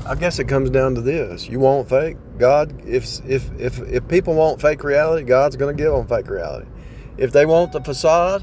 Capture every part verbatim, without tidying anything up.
I guess it comes down to this. You want fake? God, if if if if people want fake reality, God's going to give them fake reality. If they want the facade,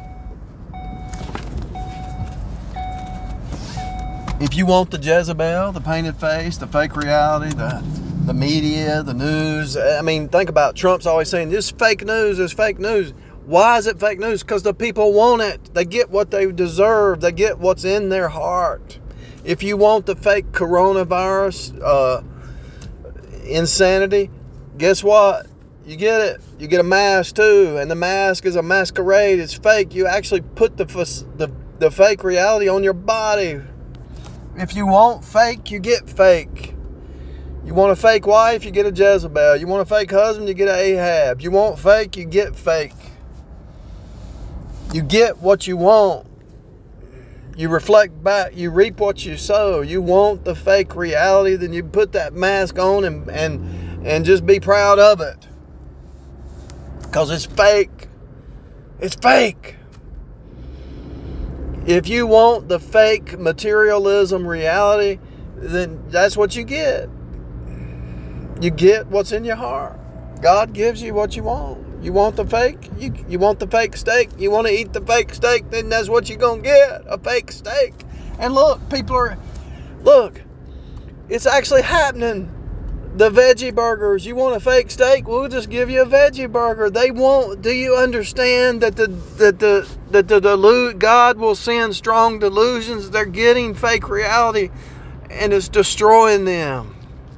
if you want the Jezebel, the painted face, the fake reality, the the media, the news. I mean, think about it. Trump's always saying this fake news is fake news. Why is it fake news? Because the people want it. They get what they deserve. They get what's in their heart. If you want the fake coronavirus uh, insanity, guess what? You get it. You get a mask too, and the mask is a masquerade. It's fake. You actually put the the, the fake reality on your body. If you want fake, you get fake. You want a fake wife, you get a Jezebel. You want a fake husband, you get an Ahab. You want fake, you get fake. You get what you want. You reflect back, you reap what you sow. You want the fake reality, then you put that mask on and and, and just be proud of it. Because it's fake. It's fake. If you want the fake materialism reality, then that's what you get. You get what's in your heart. God gives you what you want. You want the fake? You, you want the fake steak? You want to eat the fake steak? Then that's what you're going to get, a fake steak. And look, people are, look, it's actually happening. The veggie burgers, you want a fake steak? We'll just give you a veggie burger. They won't. Do you understand that the that the that the delude God will send strong delusions? They're getting fake reality, and it's destroying them.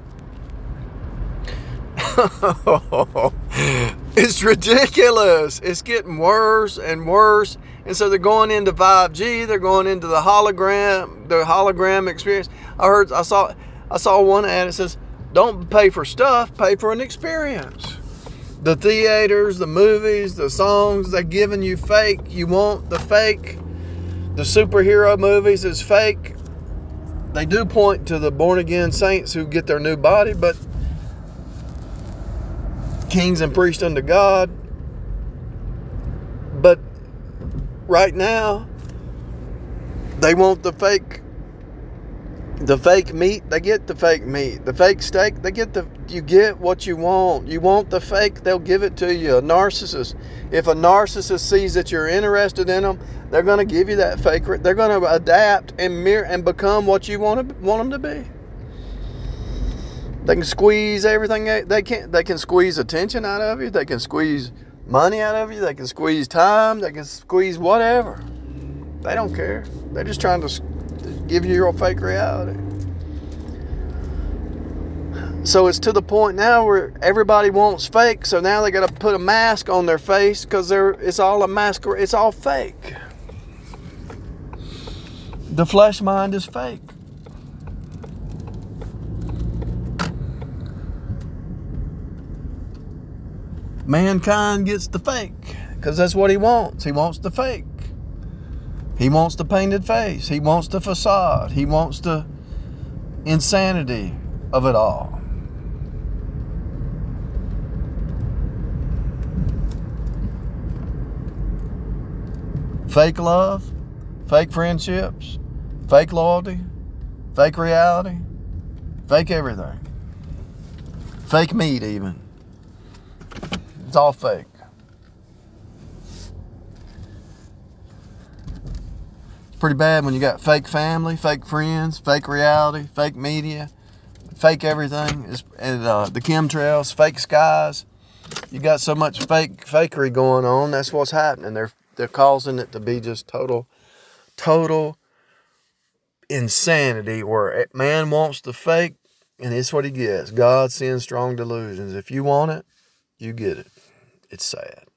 It's ridiculous. It's getting worse and worse. And so they're going into five G. They're going into the hologram, the hologram experience. I heard, I saw, I saw one ad that says, "Don't pay for stuff, pay for an experience." The theaters, the movies, the songs, they're giving you fake. You want the fake. The superhero movies is fake. They do point to the born again saints who get their new body, but kings and priests unto God. But right now, they want the fake, the fake meat. They get the fake meat. The fake steak. They get the. You get what you want. You want the fake. They'll give it to you. A narcissist. If a narcissist sees that you're interested in them, they're going to give you that fake. They're going to adapt and mirror and become what you want to want them to be. They can squeeze everything. They can they can squeeze attention out of you. They can squeeze money out of you. They can squeeze time. They can squeeze whatever. They don't care. They're just trying to give you your fake reality. So it's to the point now where everybody wants fake. So now they got to put a mask on their face because they're it's all a mask. It's all fake. The flesh mind is fake. Mankind gets the fake because that's what he wants. He wants the fake. He wants the painted face. He wants the facade. He wants the insanity of it all. Fake love, fake friendships, fake loyalty, fake reality, fake everything. Fake meat even. It's all fake. It's pretty bad when you got fake family, fake friends, fake reality, fake media, fake everything. It's, and uh, the chemtrails, fake skies. You got so much fake fakery going on. That's what's happening. They're they're causing it to be just total, total insanity where man wants the fake, and it's what he gets. God sends strong delusions. If you want it, you get it. It's sad.